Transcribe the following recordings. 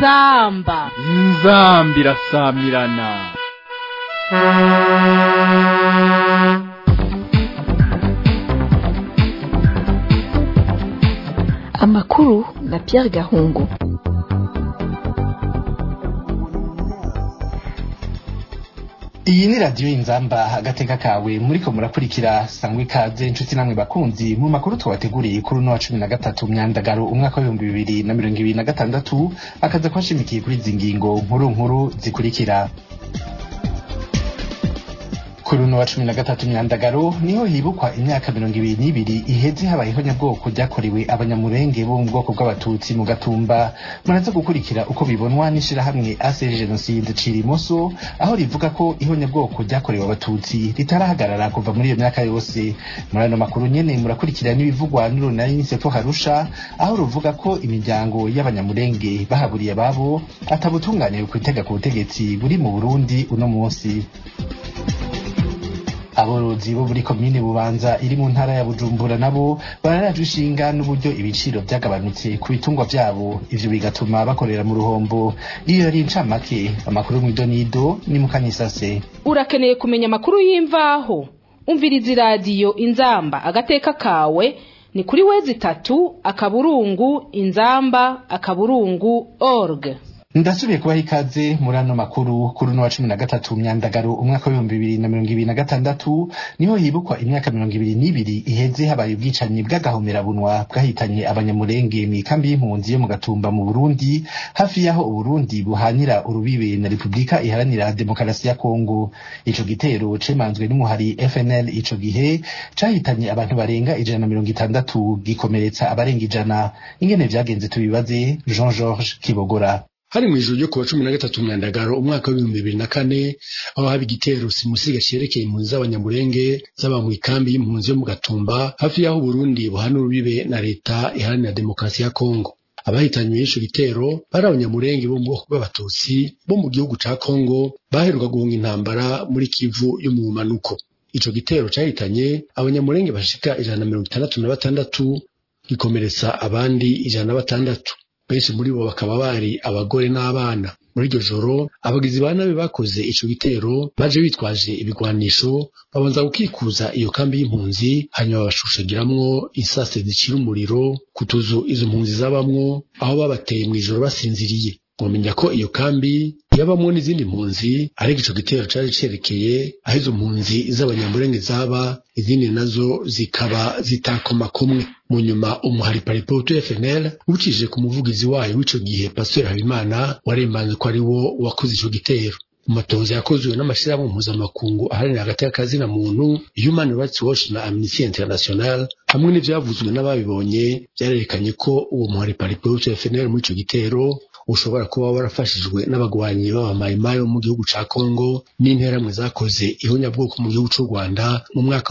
inzamba irasamirana. Amakuru na Pierre Gahungu. Iyi ni radio Inzamba agateka kawe muriko murakurikira sangwe ikaze inshuti namwe bakunzi mu makuru twabateguriye kuri no wa 13 Myandagaro umwaka wa 2026 akaza kwashimikiye kuri zingingo nkuru zikurikira. Kuri no wa 13 Myandagaro niho hibukwa imyaka 22 iheze habayeho nyabwoko ryakorewe abanyamurenge bo mu bwoko bw'abatutsi mu Gatumba. Muraza gukurikira uko bibonwa n'ishira hamwe ACR Genocide Cirimoso aho rivuga ko ihonyabwoko ryakorewe abatutsi ritarahagarara kuva muri iyo myaka yose. Muri ano makuru nyene murakurikira n'ibivugwa n'urunani Sefo Harusha aho ruvuga ko imiryango y'abanyamurenge bahaburiye ababo atabutungane kwitega ku butegetsi buri mu Burundi uno munsi. Aborozi bo muri komine Bubanza iri mu ntara ya Bujumbura nabo bararajwe ishinga n'uburyo ibiciro byagabanutse ku bitungwa byabo, ivyo bigatuma bakorera mu ruhombo. Iyo yari incamake amakuru mu idonido ni mu Kanyisase. Urakeneye kumenya amakuru y'imvaho? Umviriza radio Inzamba agateka kawe ni kuri wezi3:inzamba.org. Ndasubiye kubaha ikaze muri ano makuru. Kuri no wa 13 Myandagaro umwaka wa 2026 niho hibukwa imyaka 22 iheze habaye ubwicanyi bw'agahomerabunwa bwahitanye abanyamurenge mu kambi y'impunzi yo mu Gatumba mu Burundi, hafi yaho Uburundi buhanira urubibe na Republika Iharanira Demokarasi ya Kongo. Ico gitero cemanzwe n'umuhari FNL ico gihe cahitanye abantu barenga 160 gikomeretsa abarenga 100. Ingene vyagenze tubibaze Jean Georges Kibogora. Hari mu ijoro ryo kuwa 13 Myandagaro umwaka wa 2024 aho haba igitero simusiga cyerekeye impunzi z'abanyamurenge zaba mu ikambi y'impunzi yo mu Gatumba hafi yaho Burundi buhana urubibe na leta iharanira demokarasi ya Kongo. Abahitanywe ico gitero bari abanyamurenge bo mu bwoko bw'abatutsi bo mu gihugu ca Kongo baheruka guhunga intambara muri Kivu yo mu manuko. Ico gitero cahitanye abanyamurenge bashika 166 gikomeretsa abandi 106. Benshi muri bo bakaba bari abagore n'abana. Muri iryo joro abagizi ba nabi bakoze ico gitero baje bitwaje ibigwanisho babanza gukikuza iyo kambi y'impunzi, hanyuma bashushagiramwo insase zicira umuriro kutuzu izo mpunzi zabamwo aho babateye mu ijoro basinziriye. Mwomenya ko iyo kambi yabamwo n'izindi mpunzi, ariko ico gitero cari cerekeye aho izo mpunzi z'abanyamurenge zaba, izindi nazo zikaba zitakoma kumwe. Mu nyuma umuhari Paripoto FNL ucishije ku muvugizi wayo w'ico gihe Pasteur Habimana warembanze ko ari wo wakoze ico gitero. Umatoza yakozwe n'amashirahamwe mpuzamakungu aharanira hagati y'akazi na muntu, Human Rights Watch na Amnesty International hamwe n'ivyavuzwe n'ababibonye byarerekanye ko uwo muhari Paripoto FNL muri ico gitero ushobora kuba warafashijwe n'abagwanyi b'abamayimayo mu gihugu ca Kongo n'interamwe zakoze ihonyabwoko mu gihugu c'u Rwanda mu mwaka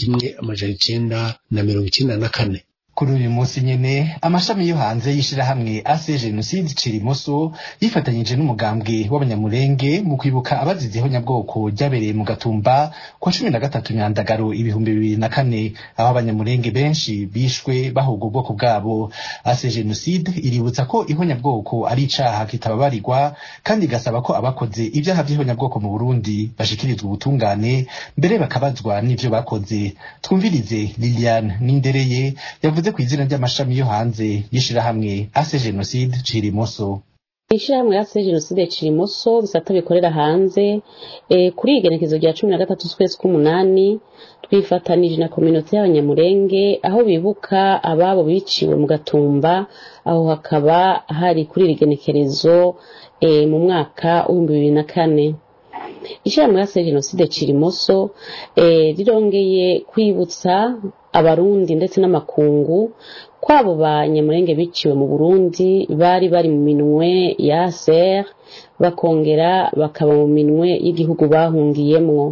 w'1994. Kuri uyu munsi nyene amashami yo hanze yishira hamwe ACR Genocide Cirimoso yifatanyije n'umugambwe w'abanyamurenge mu kwibuka abazize ihonyabwoko ryabereye mu Gatumba kwa 13 Myandagaro 2024 aho abanyamurenge benshi bishwe bahubwa ubwoko bwabo. ACR Genocide iributsa ko ihonyabwoko ari icaha kitababarirwa kandi gasaba ko abakoze ibyaha by'ihonyabwoko mu Burundi bashikirizwa ubutungane mbere bakabazwa n'ivyo bakoze. Twumvirize Liliane Nindereye yavuze ku izina ry'amashami yo hanze yishira hamwe ACR Genocide Cirimoso. Ishirahamwe ACR Genocide Cirimoso bisata bikorera hanze kuri igenekezo rya 13 z'ukwezi k'umunani twifatanije na community y'abanyamurenge aho bibuka ababo biciwe mu Gatumba, aho hakaba hari kuri igenekerezo mu mwaka wa 2024. Ishirahamwe ACR Genocide Cirimoso rirongeye kwibutsa abarundi ndetse n'amakungu kwabo banyamurenge biciwe mu Burundi bari mu minwe ya ACR bakongera bakaba mu minwe y'igihugu bahungiyemwo.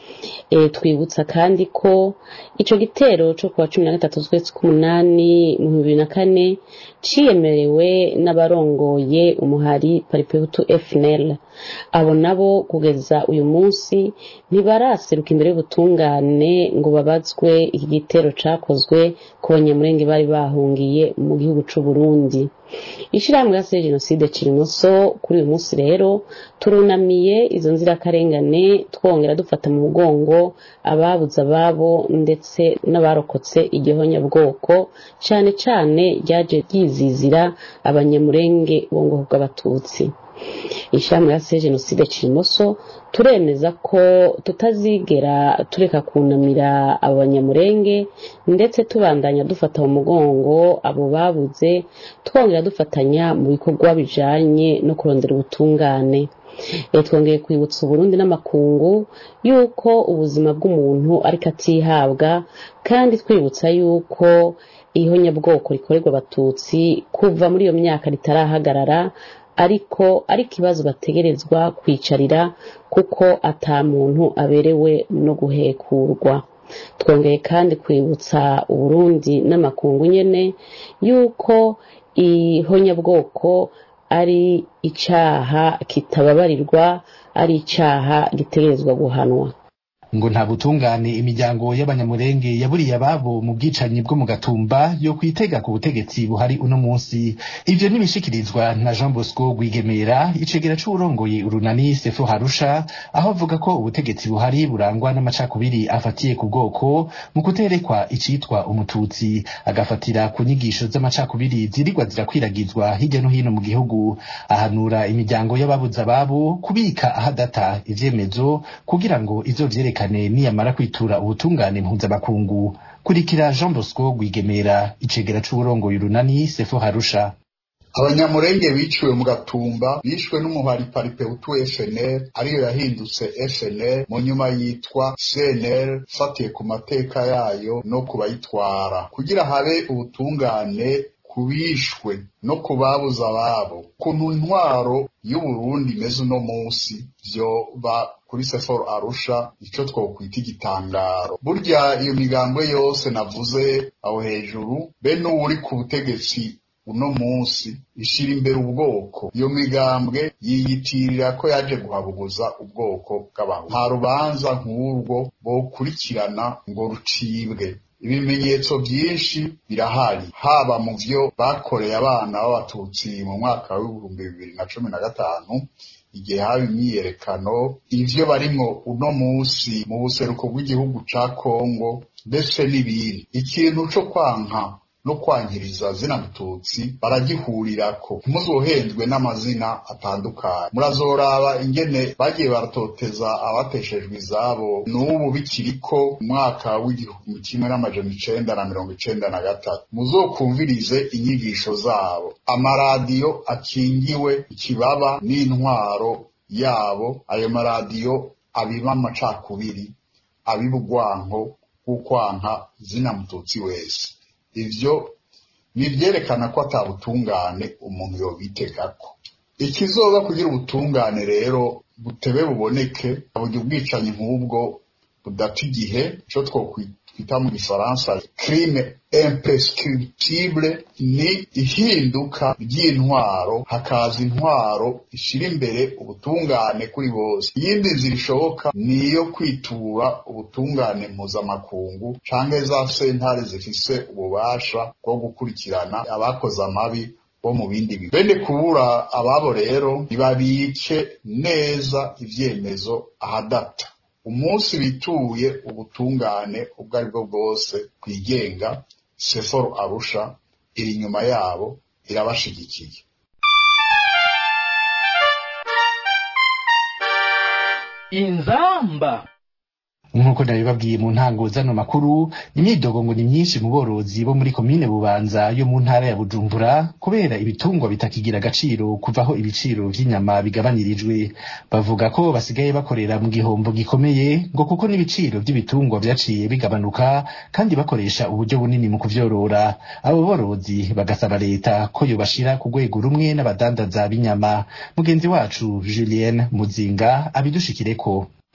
twibutsa kandi ko ico gitero cyo kuwa 13 z'ukwezi k'umunani mu 2004 ciyemerewe n'abarongoye umuhari Paripehutu FNL. Abo nabo kugeza uyu munsi ntibaraseruka imbere y'ubutungane ngo babazwe iki gitero cakozwe ku banyamurenge bari bahungiye mu gihugu c'u Burundi. Ishirahamwe ya Jenoside Cirimoso kuri uyu munsi rero turunamiye izo nzirakarengane twongera dufata mu mugongo ababuza ababo ndetse n'abarokotse igihonyabwoko cyane cyane ryaje ryizizira abanyamurenge bo ngo bw'abatutsi. Ishirahamwe ya Jenoside Cirimoso turemeza ko tutazigera tureka kunamira abanyamurenge ndetse tubandanya dufata mu mugongo abo babuze twongera dufatanya mu bikorwa bijanye no kurondera ubutungane. Twongeye kwibutsa Burundi n'amakungu yuko ubuzima bw'umuntu ariko atihabwa kandi twibutsa yuko ihonyabwoko rikorerwa abatutsi kuva muri iyo myaka ritarahagarara ariko ikibazo bategerezwa kwicarira kuko ata muntu aberewe no guhekurwa. Twongeye kandi kwibutsa Burundi n'amakungu nyene yuko ihonyabwoko ari icaha kitababarirwa, ari icaha gitegerezwa guhanwa. ngo nta butungane imiryango y'abanyamurenge yaburiye ababo mu bwicanyi bwo mu Gatumba yo kwitega ku butegetsi buhari uno munsi. Ivyo nibishikirizwa na Jean Bosco Rwigemera icegera c'urongoye urunani Sefo Harusha, aho avuga ko ubutegetsi buhari burangwa n'amacakubiri afatiye ku bwoko mu kuterekwa icitwa umututsi, agafatira ku nyigisho z'amacakubiri zirigwa zirakwiragizwa hirya no hino mu gihugu. Ahanura imiryango y'ababuza ababo kubika ahadata ivyemezo kugira ngo izovyereke niyamara kwitura ubutungane mpuzamakungu. Kurikira Jean Bosco Rwigemera icegera c'uburongoye urunani Sefo Harusha. Abanyamurenge biciwe mu Gatumba bishwe n'umuhari Paripehutu FNL ariyo yahindutse FNL mu nyuma yitwa CNL fatiye ku mateka yayo no kubayitwara kugira habe ubutungane kubishwe no kubabuza ababo. Kuntu intwaro y'u Burundi meze no munsi byo ba kuri Sefo Arusha ico twokwita igitangaro. Burya iyo migambo yose navuze aho hejuru be n'uri ku butegetsi uno munsi ishira imbere ubwoko, iyo migambwe yiyitirira ko yaje guhabuguza ubwoko bw'abantu. Nta rubanza nk'urwo bokurikirana ngo rucibwe. Ibimenyetso byinshi birahari haba mu vyo bakoreye abana b'abatutsi mu mwaka wa 2015 igihe haba imyiyerekano, ivyo barimwo uno munsi mu buseruko bw'igihugu ca Kongo ndetse n'ibindi. Ikintu co kwanka no kwangiriza zina mututsi baragihurirako, ntimuzohendwe n'amazina atandukanye. Murazoraba ingene bagiye baratoteza abateshejwe izabo n'ubu bikiriko mwaka w'igihumbi kimwe n'amajana 1993. Muzokumvirize inyigisho zabo. Amaradiyo akingiwe ikibaba n'intwaro yabo, ayo maradiyo abiba amacakubiri, abibugwanko ukwanka zina mututsi wese. Ivyo nivyerekana ko atabutungane umuntu yobitegako. Ikizoba kugira ubutungane rero butebe buboneke, aburyo ubwicanyi nk'ubwo budata igihe, ico twokwita mu Gifaransa crime imprescriptible, ni ihinduka ry'intwaro hakaza intwaro ishira imbere ubutungane kuri bose. Iyindi nzira ishoboka niyo kwitura ubutungane mpuzamakungu canke za sentare zifise ububasha bwo gukurikirana abakoze amabi bo mu bindi bihugu. Bene kubura ababo rero ntibabike neza ivyemezo ahadata. Umunsi bituye ubutungane ubwo ari bwo bwose kwigenga, Sefo Arusha iri nyuma yabo irabashigikiye. Inzamba nk'uko nabibabwiye mu ntango zano makuru, imyidogo ngo ni myinshi mu borozi bo muri komine Bubanza yo mu ntara ya Bujumbura kubera ibitungwa bitakigira agaciro kuvaho ibiciro vy'inyama bigabanirijwe. Bavuga ko basigaye bakorera mu gihombo gikomeye ngo kuko n'ibiciro by'ibitungwa vyaciye bigabanuka kandi bakoresha uburyo bunini mu kuvyorora. Abo borozi bagasaba leta ko yobashira ku rwego rumwe n'abadandaza b'inyama. Mugenzi wacu Julien Muzinga abidushikireko.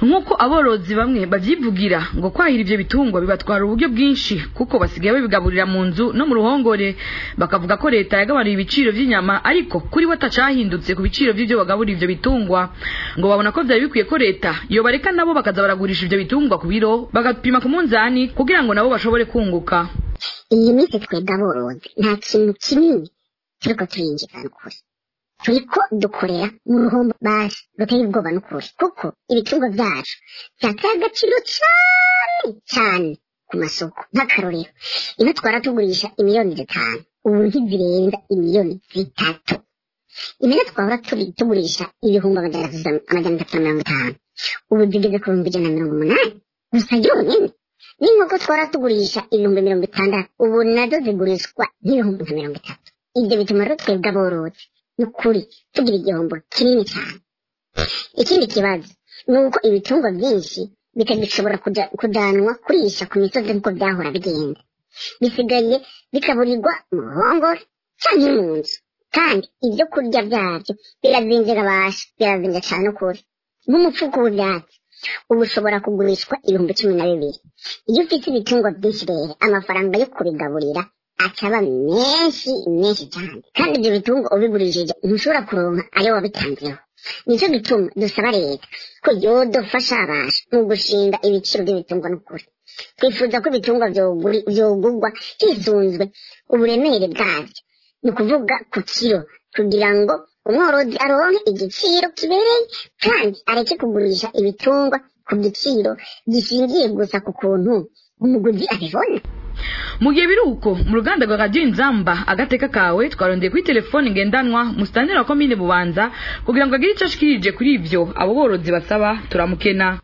nk'uko aborozi bamwe bavyivugira ngo kwahira ivyo bitungwa bibatwara uburyo bwinshi kuko basigaye babigaburira mu nzu no mu ruhongore. Bakavuga ko leta yagabanuriye ibiciro vy'inyama ariko kuri we atacahindutse ku biciro vy'ivyo bagaburira ivyo bitungwa. Ngo babona ko vyari bikwiye ko leta yobareka nabo bakaza baragurisha ivyo bitungwa ku biro bagapima ku munzani kugira ngo nabo bashobore kunguka. Iyi minsi twebwe aborozi nta kintu kinini turiko turinjiza n'ukuri, turiko dukorera mu ruhombo basi ruteye ubwoba n'ukuri kuko ibitungwa vyacu vyateye agaciro cane ku masoko. Nk'akarorero ino twara tugurisha imiliyoni 5 ubu ntizirenza imiliyoni 3. Impene twahora tugurisha ibihumbi amajana 350 ubu zigeze ku bihumbi 180 gusa yonyene. N'inkoko twara tugurisha ibihumbi 60 ubu nazo zigurishwa nk'ibihumbi 30. Ivyo bituma rero twebwe aborozi n'ukuri tugira igihombo kinini cyane. Ikindi kibazo nuko ibitungwa byinshi bitagishobora kujanwa kurisha ku misozi nk'uko byahora bigenda, bisigaye bikaburirwa mu ruhongore canke mu nzu, kandi ibyo kurya byabyo birazinze cyane ukuri. Nk'umufuko w'ivyatsi ubu ushobora kugurishwa ibihumbi 12. Iyo ufite ibitungwa byinshi rero amafaranga yo kubigaburira acaba menshi cyane, kandi ibyo bitungwa ubigurishije ntushobora kuronka ayo wabitanzeho. Nico gituma dusaba leta ko yodufasha abasha mu gushinga ibiciro by'ibitungwa n'ukuri. Twifuza ko ibitungwa vyogurwa hisunzwe uburemere bwavyo, ni ukuvuga ku kiro, kugira ngo umworozi aronke igiciro kibereye kandi areke kugurisha ibitungwa ku giciro gishingiye gusa ku kuntu umuguzi abibona. Mu gihe biruko mu ruganda rwa Radio Inzamba agateka kawe twarondeye kuri telefone ngendanwa mustanira wa komine Bubanza kugira ngo agire ico ashikirije kuri ivyo abo borozi basaba. Turamukena.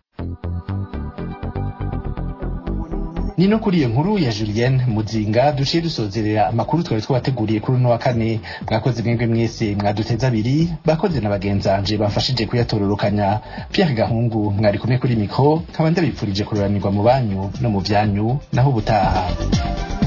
Nino kuri iyo nkuru ya Julienne Muzinga duciye dusozerera amakuru twari twabateguriye kuri no wa kane. Mwakoze mwebwe mwese mwaduteza abiri, bakoze na bagenzanje bafashije kuyatororokanya. Pierre Gahungu mwari kumwe kuri mikro, nkaba ndabipfurije kuroranirwa mu banyu no mu vyanyu naho ubutaha.